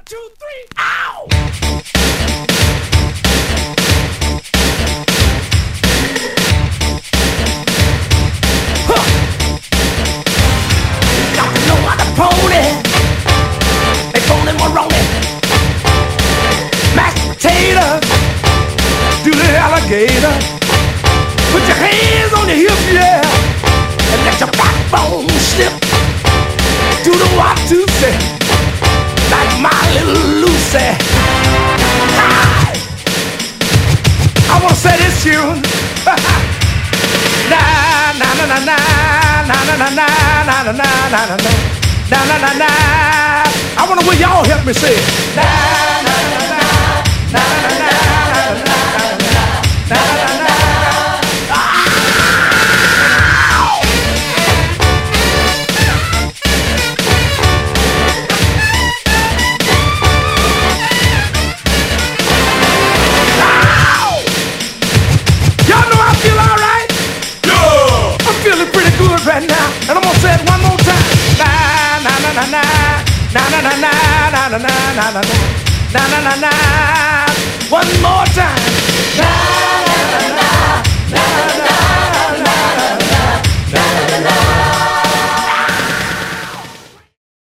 two, three, ow! Huh. Got to know how to pony. They pony Moroni. Mashed potato. Do the alligator. Put your hands on your hips, yeah. And let your backbone slip. Do the Watusi. Like my little Lucy. Hi. I wanna say this tune. Na na na na na na na na na na na na na na na na na na. I wonder will y'all help me say it. Na na na na na na na na na na na. Right now, and I'm gonna say it one more time. Na na na na na na na na na na na na na na na na na. One more time.